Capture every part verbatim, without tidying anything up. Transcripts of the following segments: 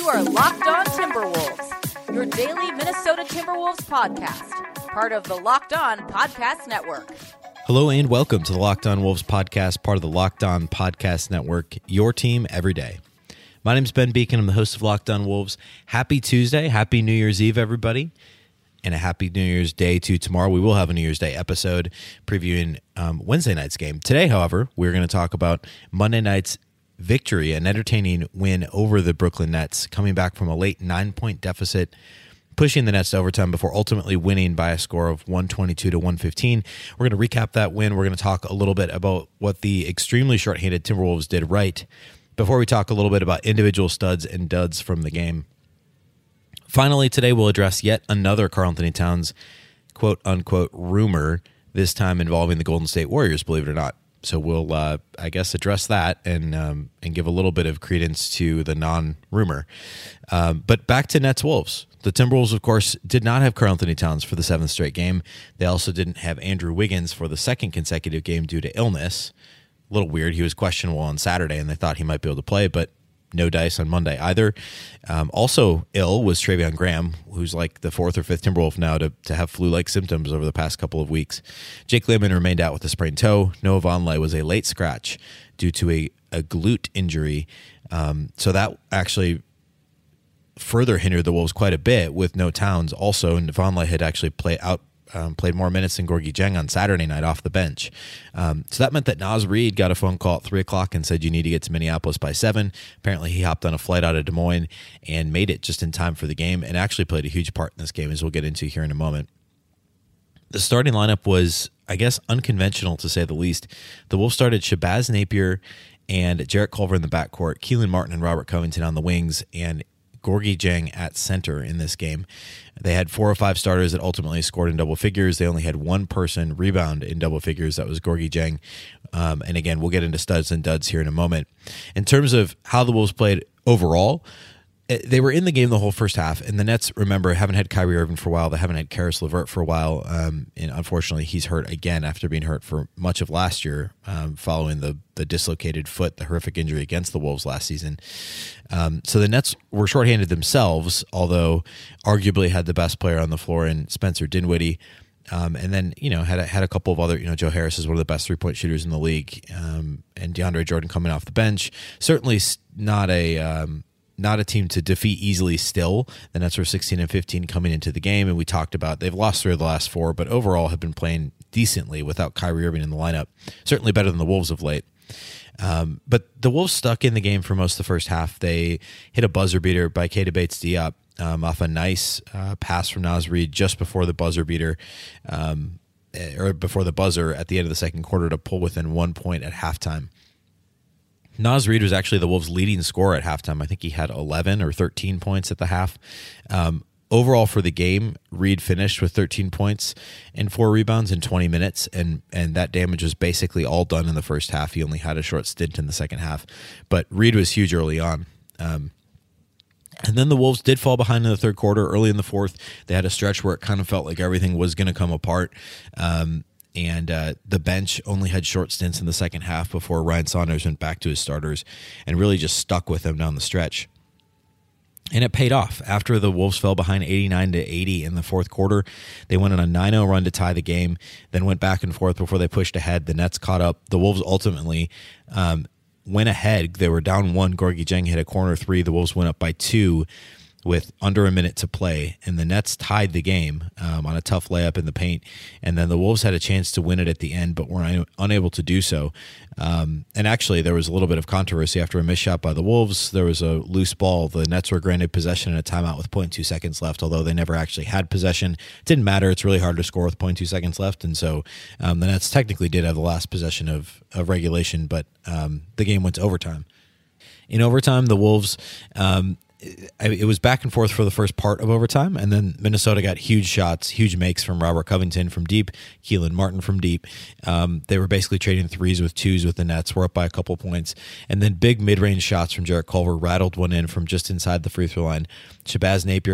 You are Locked On Timberwolves, your daily Minnesota Timberwolves podcast, part of the Locked On Podcast Network. Hello and welcome to the Locked On Wolves podcast, part of the Locked On Podcast Network, your team every day. My name is Ben Beacon. I'm the host of Locked On Wolves. Happy Tuesday. Happy New Year's Eve, everybody. And a happy New Year's Day to tomorrow. We will have a New Year's Day episode previewing um, Wednesday night's game. Today, however, we're going to talk about Monday night's victory, an entertaining win over the Brooklyn Nets, coming back from a late nine-point deficit, pushing the Nets to overtime before ultimately winning by a score of one twenty-two to one fifteen. We're going to recap that win. We're going to talk a little bit about what the extremely shorthanded Timberwolves did right before we talk a little bit about individual studs and duds from the game. Finally, today we'll address yet another Karl-Anthony Towns quote-unquote rumor, this time involving the Golden State Warriors, believe it or not. So we'll, uh, I guess, address that and um, and give a little bit of credence to the non-rumor. Um, but back to Nets-Wolves. The Timberwolves, of course, did not have Karl-Anthony Towns for the seventh straight game. They also didn't have Andrew Wiggins for the second consecutive game due to illness. A little weird. He was questionable on Saturday, and they thought he might be able to play, but no dice on Monday either. Um, also ill was Treveon Graham, who's like the fourth or fifth Timberwolf now to, to have flu-like symptoms over the past couple of weeks. Jake Layman remained out with a sprained toe. Noah Vonleh was a late scratch due to a, a glute injury. Um, so that actually further hindered the Wolves quite a bit with no Towns also, and Vonleh had actually played out Um, played more minutes than Gorgui Dieng on Saturday night off the bench. Um, so that meant that Naz Reid got a phone call at three o'clock and said, you need to get to Minneapolis by seven. Apparently he hopped on a flight out of Des Moines and made it just in time for the game and actually played a huge part in this game, as we'll get into here in a moment. The starting lineup was, I guess, unconventional to say the least. The Wolves started Shabazz Napier and Jarrett Culver in the backcourt, Kelan Martin and Robert Covington on the wings, and Gorgui Dieng at center in this game. They had four or five starters that ultimately scored in double figures. They only had one person rebound in double figures. That was Gorgui Dieng. Um, and again, we'll get into studs and duds here in a moment. In terms of how the Wolves played overall, they were in the game the whole first half, and the Nets, remember, haven't had Kyrie Irving for a while. They haven't had Karis LeVert for a while, um, and unfortunately, he's hurt again after being hurt for much of last year, um, following the the dislocated foot, the horrific injury against the Wolves last season. Um, so the Nets were shorthanded themselves, although arguably had the best player on the floor in Spencer Dinwiddie. Um, and then, you know, had a, had a couple of other, you know, Joe Harris is one of the best three-point shooters in the league, um, and DeAndre Jordan coming off the bench. Certainly not a... Um, Not a team to defeat easily still. The Nets were sixteen and fifteen coming into the game, and we talked about they've lost three of the last four, but overall have been playing decently without Kyrie Irving in the lineup. Certainly better than the Wolves of late. Um, but the Wolves stuck in the game for most of the first half. They hit a buzzer beater by Keita Bates-Diop um, off a nice uh, pass from Naz Reid just before the buzzer beater, um, or before the buzzer at the end of the second quarter to pull within one point at halftime. Naz Reid was actually the Wolves' leading scorer at halftime. I think he had eleven or thirteen points at the half. Um, overall for the game, Reid finished with thirteen points and four rebounds in twenty minutes, and and that damage was basically all done in the first half. He only had a short stint in the second half, but Reid was huge early on. Um, and then the Wolves did fall behind in the third quarter. Early in the fourth, they had a stretch where it kind of felt like everything was going to come apart. Um, And uh, the bench only had short stints in the second half before Ryan Saunders went back to his starters and really just stuck with them down the stretch. And it paid off. After the Wolves fell behind eighty-nine to eighty in the fourth quarter, they went on a nine oh run to tie the game, then went back and forth before they pushed ahead. The Nets caught up. The Wolves ultimately um, went ahead. They were down one. Gorgui Dieng hit a corner three. The Wolves went up by two with under a minute to play, and the Nets tied the game um, on a tough layup in the paint, and then the Wolves had a chance to win it at the end, but were un- unable to do so. Um, and actually, there was a little bit of controversy after a missed shot by the Wolves. There was a loose ball. The Nets were granted possession in a timeout with zero point two seconds left, although they never actually had possession. It didn't matter. It's really hard to score with zero point two seconds left, and so um, the Nets technically did have the last possession of, of regulation, but um, the game went to overtime. In overtime, the Wolves... Um, it was back and forth for the first part of overtime, and then Minnesota got huge shots, huge makes from Robert Covington from deep, Kelan Martin from deep. Um, they were basically trading threes with twos with the Nets. We're up by a couple points. And then big mid-range shots from Jarrett Culver rattled one in from just inside the free throw line. Shabazz Napier hit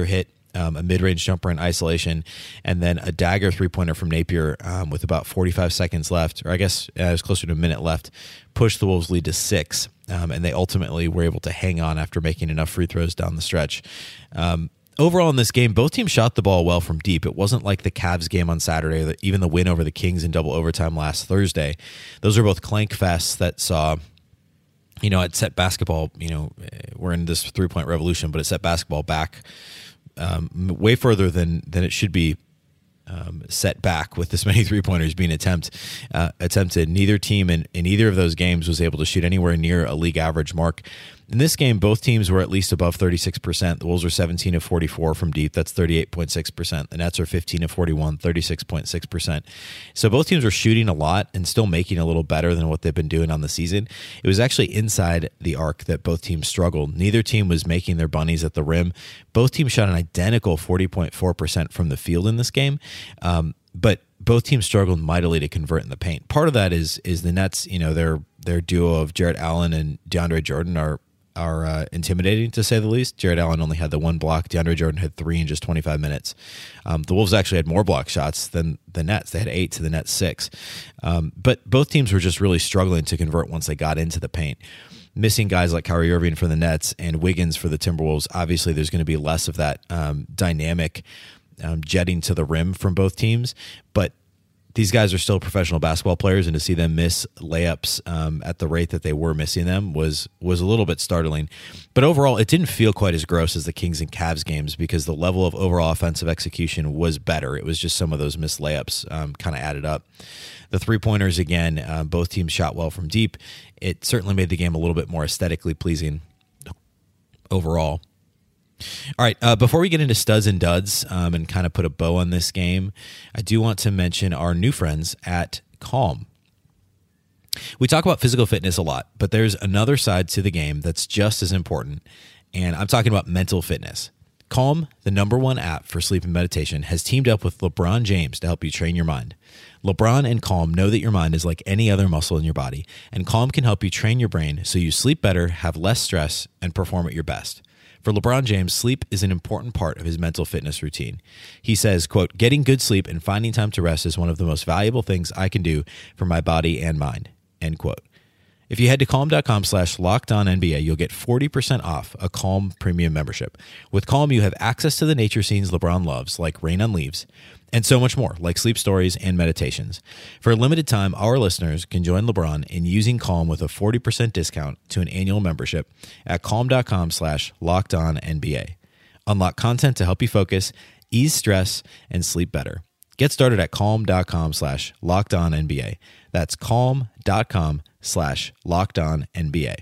um, a mid-range jumper in isolation, and then a dagger three-pointer from Napier um, with about forty-five seconds left, or I guess uh, it was closer to a minute left, pushed the Wolves' lead to six, um, and they ultimately were able to hang on after making enough free throws down the stretch. Um, Overall in this game, both teams shot the ball well from deep. It wasn't like the Cavs game on Saturday, or even the win over the Kings in double overtime last Thursday. Those are both clank fests that saw, you know, it set basketball, you know, we're in this three-point revolution, but it set basketball back um, way further than than it should be um, set back with this many three-pointers being attempt, uh, attempted. Neither team in, in either of those games was able to shoot anywhere near a league average mark. In this game, both teams were at least above thirty-six percent. The Wolves are seventeen of forty-four from deep. That's thirty-eight point six percent. The Nets are fifteen of forty-one, thirty-six point six percent. So both teams were shooting a lot and still making a little better than what they've been doing on the season. It was actually inside the arc that both teams struggled. Neither team was making their bunnies at the rim. Both teams shot an identical forty point four percent from the field in this game. Um, but both teams struggled mightily to convert in the paint. Part of that is is the Nets, you know, their their duo of Jarrett Allen and DeAndre Jordan are are uh, intimidating, to say the least. Jarrett Allen only had the one block. DeAndre Jordan had three in just twenty-five minutes. Um, the Wolves actually had more block shots than the Nets. They had eight to the Nets six. Um, but both teams were just really struggling to convert once they got into the paint. Missing guys like Kyrie Irving for the Nets and Wiggins for the Timberwolves, obviously there's going to be less of that um, dynamic um, jetting to the rim from both teams. But these guys are still professional basketball players, and to see them miss layups um, at the rate that they were missing them was was a little bit startling. But overall, it didn't feel quite as gross as the Kings and Cavs games because the level of overall offensive execution was better. It was just some of those missed layups um, kind of added up. The three-pointers, again, uh, both teams shot well from deep. It certainly made the game a little bit more aesthetically pleasing overall. All right, uh, before we get into studs and duds um, and kind of put a bow on this game, I do want to mention our new friends at Calm. We talk about physical fitness a lot, but there's another side to the game that's just as important, and I'm talking about mental fitness. Calm, the number one app for sleep and meditation, has teamed up with LeBron James to help you train your mind. LeBron and Calm know that your mind is like any other muscle in your body, and Calm can help you train your brain so you sleep better, have less stress, and perform at your best. For LeBron James, sleep is an important part of his mental fitness routine. He says, quote, "Getting good sleep and finding time to rest is one of the most valuable things I can do for my body and mind," end quote. If you head to calm.com slash locked on NBA, you'll get forty percent off a Calm premium membership. With Calm, you have access to the nature scenes LeBron loves, like Rain on Leaves, and so much more, like sleep stories and meditations. For a limited time, our listeners can join LeBron in using Calm with a forty percent discount to an annual membership at calm.com slash locked on NBA. Unlock content to help you focus, ease stress, and sleep better. Get started at calm.com slash locked on NBA. That's calm.com slash locked on NBA.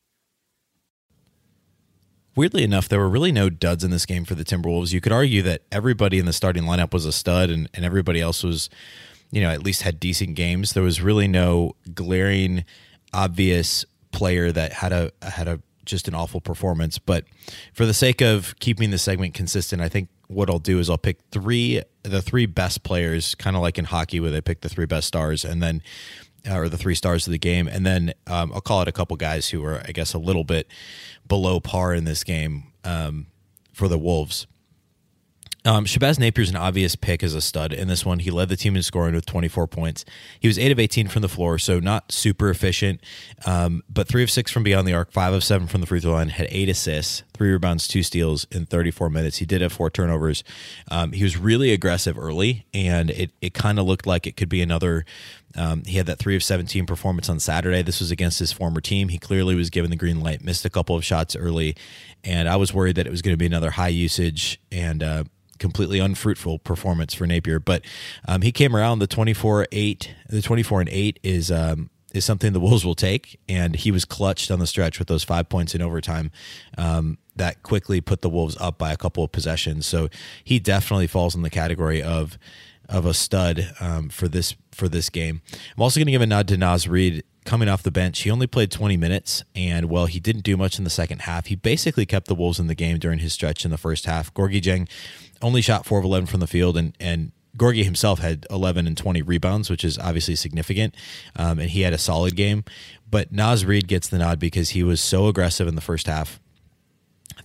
Weirdly enough, there were really no duds in this game for the Timberwolves. You could argue that everybody in the starting lineup was a stud and, and everybody else was, you know, at least had decent games. There was really no glaring, obvious player that had a had a just an awful performance. But for the sake of keeping the segment consistent, I think what I'll do is I'll pick three the three best players, kind of like in hockey where they pick the three best stars, and then or the three stars of the game, and then um, I'll call it a couple guys who are, I guess, a little bit below par in this game um, for the Wolves. Um, Shabazz Napier's an obvious pick as a stud in this one. He led the team in scoring with twenty-four points. He was eight of eighteen from the floor, so not super efficient, um, but three of six from beyond the arc, five of seven from the free throw line, had eight assists, three rebounds, two steals in thirty-four minutes. He did have four turnovers. Um, he was really aggressive early, and it, it kind of looked like it could be another Um, he had that three of seventeen performance on Saturday. This was against his former team. He clearly was given the green light, missed a couple of shots early, and I was worried that it was going to be another high usage and uh, completely unfruitful performance for Napier. But um, he came around. The twenty-four eight, the twenty-four and eight is um, is something the Wolves will take, and he was clutched on the stretch with those five points in overtime. Um, that quickly put the Wolves up by a couple of possessions. So he definitely falls in the category of of a stud um, for this for this game. I'm also going to give a nod to Naz Reid coming off the bench. He only played twenty minutes, and while he didn't do much in the second half, he basically kept the Wolves in the game during his stretch in the first half. Gorgui Dieng only shot four of eleven from the field, and and Gorgui himself had eleven and twenty rebounds, which is obviously significant, um, and he had a solid game. But Naz Reid gets the nod because he was so aggressive in the first half.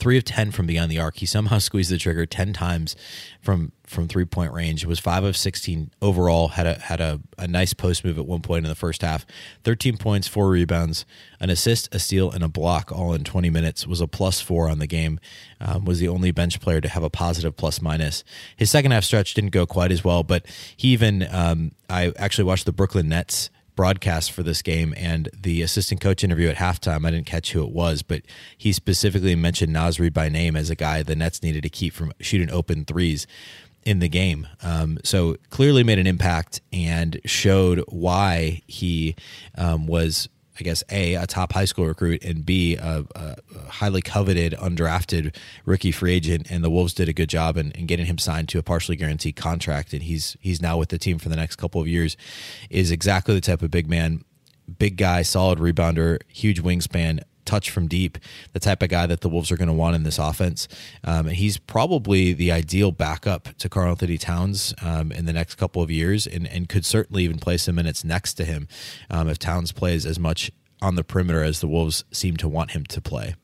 three of ten from beyond the arc. He somehow squeezed the trigger ten times from from three point range. It was five of sixteen overall. Had a had a, a nice post move at one point in the first half. thirteen points, four rebounds, an assist, a steal, and a block, all in twenty minutes. Was a plus four on the game. Um, was the only bench player to have a positive plus minus. His second half stretch didn't go quite as well, but he even um, I actually watched the Brooklyn Nets broadcast for this game, and the assistant coach interview at halftime, I didn't catch who it was, but he specifically mentioned Naz Reid by name as a guy the Nets needed to keep from shooting open threes in the game. Um, so clearly made an impact and showed why he um, was, I guess, A, a top high school recruit, and B, a, a highly coveted, undrafted rookie free agent. And the Wolves did a good job in, in getting him signed to a partially guaranteed contract. And he's he's now with the team for the next couple of years. Is exactly the type of big man, big guy, solid rebounder, huge wingspan, touch from deep, the type of guy that the Wolves are going to want in this offense. Um, and he's probably the ideal backup to Karl-Anthony Towns um, in the next couple of years, and, and could certainly even play some minutes next to him um, if Towns plays as much on the perimeter as the Wolves seem to want him to play.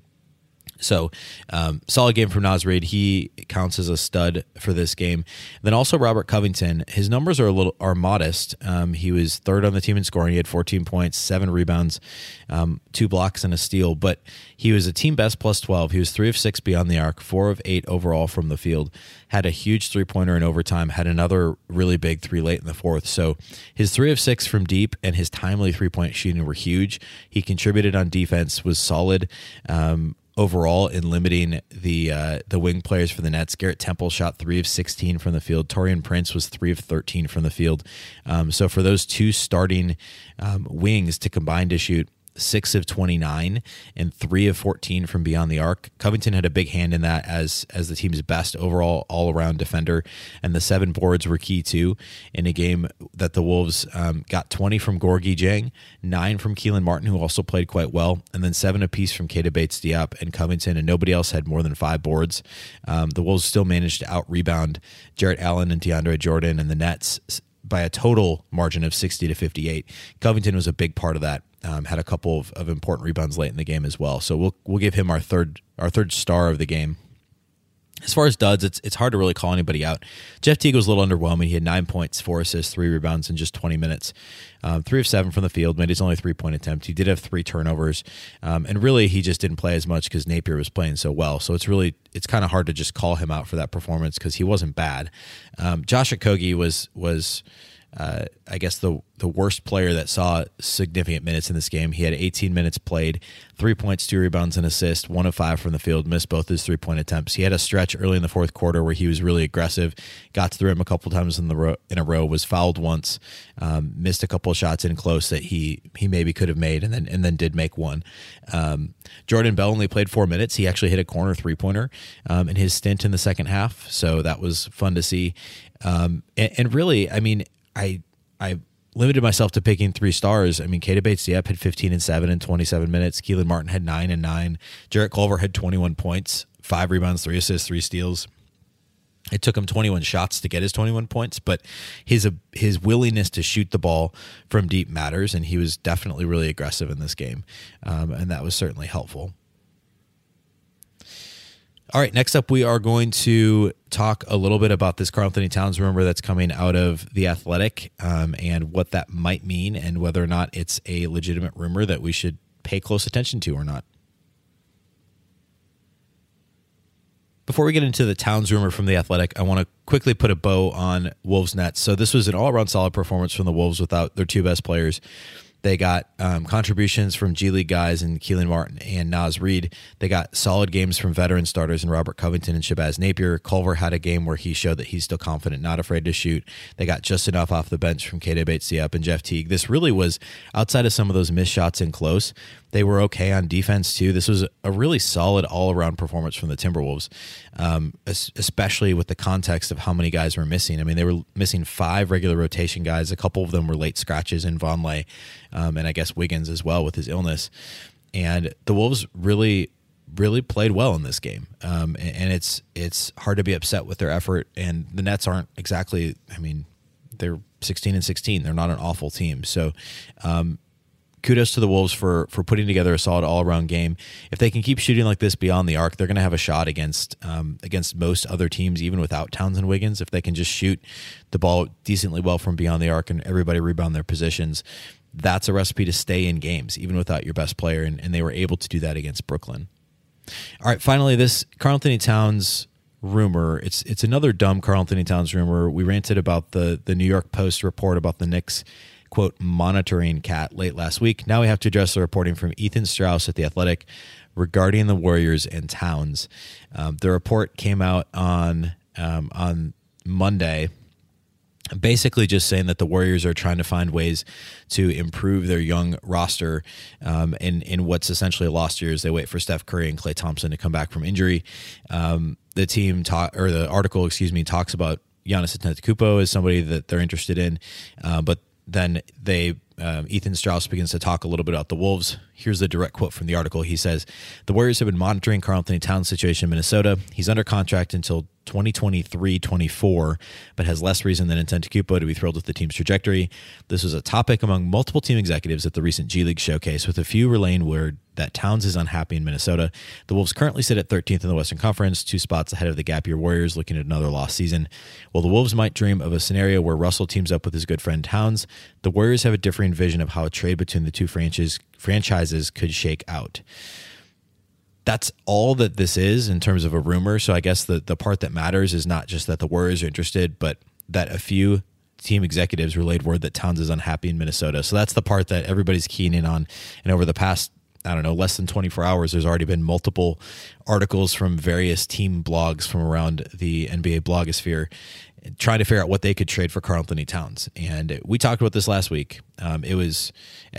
So, um, solid game from Naz Reid. He counts as a stud for this game. Then also Robert Covington. His numbers are a little are modest. Um, he was third on the team in scoring. He had fourteen points, seven rebounds, um, two blocks, and a steal. But he was a team best plus twelve. He was three of six beyond the arc, four of eight overall from the field. Had a huge three pointer in overtime. Had another really big three late in the fourth. So his three of six from deep and his timely three point shooting were huge. He contributed on defense. Was solid. Um, Overall, in limiting the uh, the wing players for the Nets. Garrett Temple shot three of sixteen from the field. Taurean Prince was three of thirteen from the field. Um, so for those two starting um, wings to combine to shoot six of twenty-nine and three of fourteen from beyond the arc, Covington had a big hand in that as as the team's best overall all-around defender, and the seven boards were key too in a game that the Wolves um, got twenty from Gorgui Dieng, nine from Keelan Martin, who also played quite well, and then seven apiece from Keita Bates-Diop and Covington, and nobody else had more than five boards. Um, the Wolves still managed to out-rebound Jarrett Allen and DeAndre Jordan and the Nets by a total margin of sixty to fifty-eight. Covington was a big part of that. Um, had a couple of, of important rebounds late in the game as well. So we'll we'll give him our third our third star of the game. As far as duds, it's it's hard to really call anybody out. Jeff Teague was a little underwhelming. He had nine points, four assists, three rebounds in just twenty minutes. Um, three of seven from the field, made his only three-point attempt. He did have three turnovers, um, and really he just didn't play as much because Napier was playing so well. So it's really it's kind of hard to just call him out for that performance because he wasn't bad. Um, Josh Okogie was was. Uh, I guess the the worst player that saw significant minutes in this game. He had eighteen minutes played, three points, two rebounds, and assist, one of five from the field, missed both his three-point attempts. He had a stretch early in the fourth quarter where he was really aggressive, got to the rim a couple times in the ro- in a row, was fouled once, um, missed a couple of shots in close that he he maybe could have made, and then and then did make one. Um, Jordan Bell only played four minutes. He actually hit a corner three-pointer um, in his stint in the second half, so that was fun to see. Um, and, and really, I mean, I I limited myself to picking three stars. I mean, Keita Bates-Diop had fifteen and seven in twenty-seven minutes. Keelan Martin had nine and nine. Jarrett Culver had twenty-one points, five rebounds, three assists, three steals. It took him twenty-one shots to get his twenty-one points, but his uh, his willingness to shoot the ball from deep matters, and he was definitely really aggressive in this game, um, and that was certainly helpful. All right, next up, we are going to talk a little bit about this Karl-Anthony Towns rumor that's coming out of The Athletic um, and what that might mean and whether or not it's a legitimate rumor that we should pay close attention to or not. Before we get into the Towns rumor from The Athletic, I want to quickly put a bow on Wolves Nets. So this was an all-around solid performance from the Wolves without their two best players. They got um, contributions from G League guys and Keelan Martin and Naz Reid. They got solid games from veteran starters in Robert Covington and Shabazz Napier. Culver had a game where he showed that he's still confident, not afraid to shoot. They got just enough off the bench from Keita Bates-Diop and Jeff Teague. This really was, outside of some of those missed shots in close, they were okay on defense too. This was a really solid all-around performance from the Timberwolves, um, especially with the context of how many guys were missing. I mean, they were missing five regular rotation guys. A couple of them were late scratches in Vonleh, um, and I guess Wiggins as well with his illness. And the Wolves really, really played well in this game. Um, and, and it's it's hard to be upset with their effort. And the Nets aren't exactly, I mean, they're sixteen and sixteen. They're not an awful team. So, um, kudos to the Wolves for for putting together a solid all-around game. If they can keep shooting like this beyond the arc, they're going to have a shot against um, against most other teams, even without Towns and Wiggins. If they can just shoot the ball decently well from beyond the arc and everybody rebound their positions, that's a recipe to stay in games, even without your best player, and, and they were able to do that against Brooklyn. All right, finally, this Karl-Anthony Towns rumor. It's it's another dumb Karl-Anthony Towns rumor. We ranted about the, the New York Post report about the Knicks, quote, monitoring Cat late last week. Now we have to address the reporting from Ethan Strauss at The Athletic regarding the Warriors and Towns. Um, the report came out on um, on Monday, basically just saying that the Warriors are trying to find ways to improve their young roster um, in, in what's essentially a lost year as they wait for Steph Curry and Klay Thompson to come back from injury. Um, the team talk, or the article, excuse me, talks about Giannis Antetokounmpo as somebody that they're interested in, uh, but then they um, Ethan Strauss begins to talk a little bit about the Wolves. Here's the direct quote from the article. He says, "The Warriors have been monitoring Karl-Anthony Towns' situation in Minnesota. He's under contract until twenty twenty-three twenty-four, but has less reason than Antetokounmpo to be thrilled with the team's trajectory. This was a topic among multiple team executives at the recent G League showcase, with a few relaying word that Towns is unhappy in Minnesota. The Wolves currently sit at thirteenth in the Western Conference, two spots ahead of the gap year Warriors looking at another lost season. While the Wolves might dream of a scenario where Russell teams up with his good friend Towns, the Warriors have a differing vision of how a trade between the two franchises franchises could shake out." That's all that this is in terms of a rumor. So I guess the, the part that matters is not just that the Warriors are interested, but that a few team executives relayed word that Towns is unhappy in Minnesota. So that's the part that everybody's keying in on. And over the past, I don't know, less than twenty-four hours, there's already been multiple articles from various team blogs from around the N B A blogosphere trying to figure out what they could trade for Karl-Anthony Towns. And we talked about this last week. Um, it was,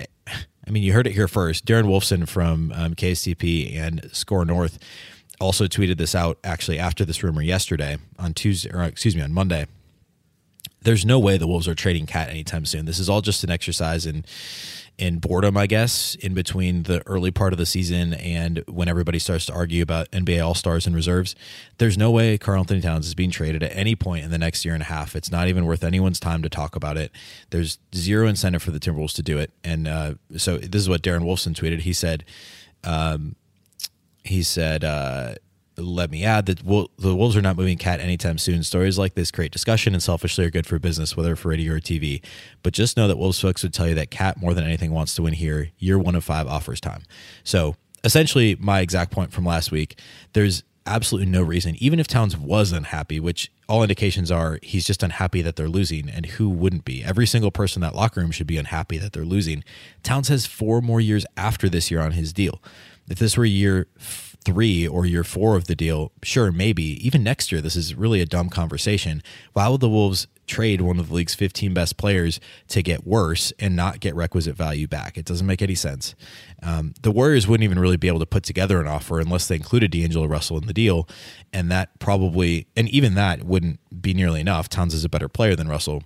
I mean, you heard it here first. Darren Wolfson from um, K S T P and Score North also tweeted this out actually after this rumor yesterday on Tuesday, or excuse me, on Monday. There's no way the Wolves are trading Cat anytime soon. This is all just an exercise in in boredom, I guess, in between the early part of the season and when everybody starts to argue about N B A All-Stars and reserves. There's no way Karl-Anthony Towns is being traded at any point in the next year and a half. It's not even worth anyone's time to talk about it. There's zero incentive for the Timberwolves to do it. And uh, so this is what Darren Wolfson tweeted. He said, um, he said, uh, let me add that the Wolves are not moving Cat anytime soon. Stories like this create discussion and selfishly are good for business, whether for radio or T V. But just know that Wolves folks would tell you that Cat more than anything wants to win here. Year one of five offers time. So essentially my exact point from last week, there's absolutely no reason, even if Towns was unhappy, which all indications are he's just unhappy that they're losing, and who wouldn't be? Every single person in that locker room should be unhappy that they're losing. Towns has four more years after this year on his deal. If this were year three or year four of the deal, sure, maybe. Even next year, this is really a dumb conversation. Why would the Wolves trade one of the league's fifteen best players to get worse and not get requisite value back? It doesn't make any sense. Um, the Warriors wouldn't even really be able to put together an offer unless they included D'Angelo Russell in the deal, and that probably, and even that wouldn't be nearly enough. Towns is a better player than Russell,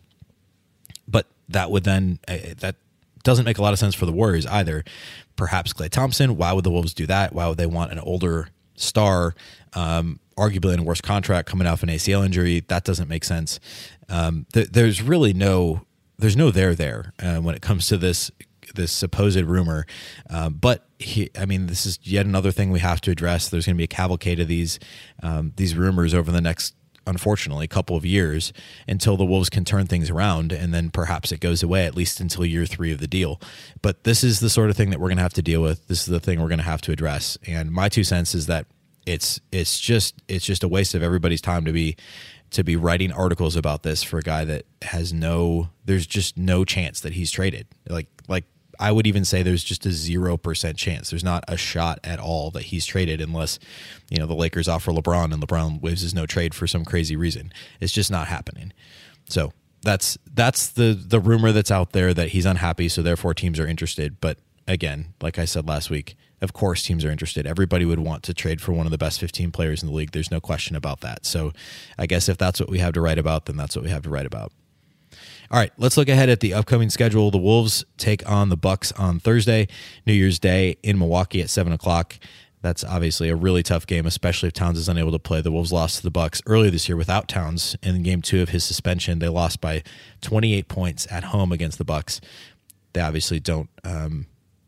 but that would then, uh, that doesn't make a lot of sense for the Warriors either. Perhaps Klay Thompson. Why would the Wolves do that? Why would they want an older star, um, arguably in a worse contract, coming off an A C L injury? That doesn't make sense. Um, th- there's really no, there's no there there uh, when it comes to this this supposed rumor. Um, but he, I mean, this is yet another thing we have to address. There's going to be a cavalcade of these um, these rumors over the next, unfortunately, a couple of years until the Wolves can turn things around, and then perhaps it goes away, at least until year three of the deal. But this is the sort of thing that we're going to have to deal with. This is the thing we're going to have to address. And my two cents is that it's it's just it's just a waste of everybody's time to be to be writing articles about this for a guy that has no, there's just no chance that he's traded. Like like I would even say there's just a zero percent chance. There's not a shot at all that he's traded unless, you know, the Lakers offer LeBron and LeBron waves his no trade for some crazy reason. It's just not happening. So that's that's the the rumor that's out there, that he's unhappy, so therefore teams are interested. But again, like I said last week, of course teams are interested. Everybody would want to trade for one of the best fifteen players in the league. There's no question about that. So I guess if that's what we have to write about, then that's what we have to write about. All right, let's look ahead at the upcoming schedule. The Wolves take on the Bucks on Thursday, New Year's Day in Milwaukee at seven o'clock. That's obviously a really tough game, especially if Towns is unable to play. The Wolves lost to the Bucks earlier this year without Towns. In game two of his suspension, they lost by twenty-eight points at home against the Bucks. They obviously don't um,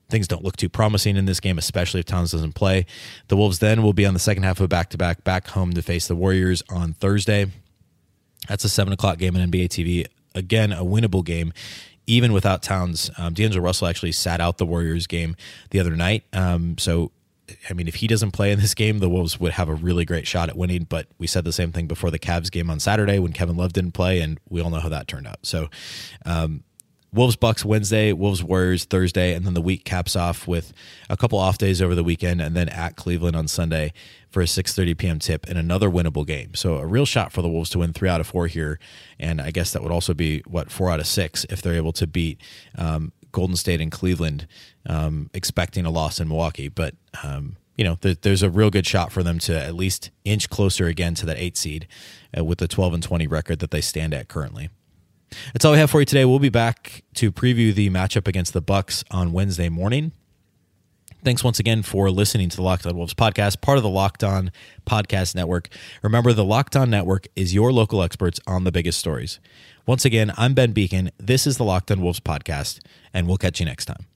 things don't look too promising in this game, especially if Towns doesn't play. The Wolves then will be on the second half of a back-to-back back home to face the Warriors on Thursday. That's a seven o'clock game on N B A T V. Again, a winnable game, even without Towns. Um, D'Angelo Russell actually sat out the Warriors game the other night. Um, so, I mean, if he doesn't play in this game, the Wolves would have a really great shot at winning. But we said the same thing before the Cavs game on Saturday when Kevin Love didn't play, and we all know how that turned out. So, um, Wolves Bucks Wednesday, Wolves Warriors Thursday, and then the week caps off with a couple off days over the weekend, and then at Cleveland on Sunday for a six thirty p.m. tip and another winnable game. So a real shot for the Wolves to win three out of four here, and I guess that would also be, what, four out of six if they're able to beat um, Golden State and Cleveland, um, expecting a loss in Milwaukee. But, um, you know, th- there's a real good shot for them to at least inch closer again to that eight seed uh, with the twelve and twenty record that they stand at currently. That's all we have for you today. We'll be back to preview the matchup against the Bucks on Wednesday morning. Thanks once again for listening to the Locked On Wolves podcast, part of the Locked On Podcast Network. Remember, the Locked On Network is your local experts on the biggest stories. Once again, I'm Ben Beacon. This is the Locked On Wolves podcast, and we'll catch you next time.